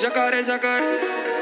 jacaré, jacaré.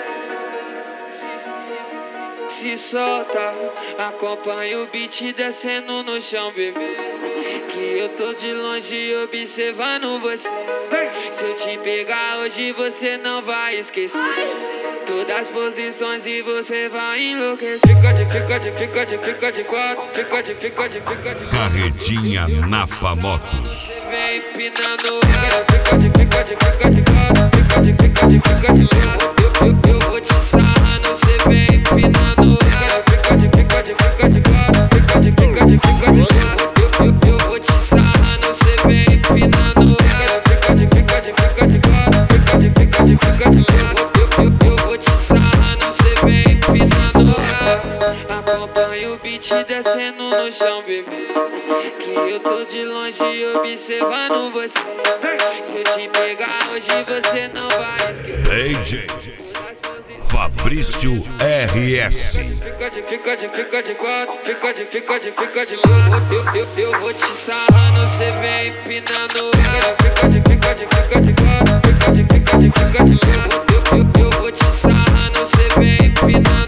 Se solta, acompanha o beat descendo no chão, bebê. Que eu tô de longe observando você. Se eu te pegar hoje você não vai esquecer todas as posições e você vai enlouquecer. Fica de quatro, fica de Carretinha Napa Motos. Você vem empinando ela. Fica de quatro, fica de quatro. Eu vou te sarrando, você vem empinando ela. Fica de quatro, fica de quatro. Eu vou te sarrando, você vem empinando ela. Fica de quatro. Eu vou te sarrando, você vem empinando ela. Acompanha o beat descendo no chão, bebê. Que eu tô de longe observando você. Se eu te pegar hoje você não vai esquecer. DJ Fabrício RS. Fica de quatro, fica de quatro. Eu vou te sarrando, você vem empinando ela. Fica de quatro, eu vou te sarrando, você vem empinando.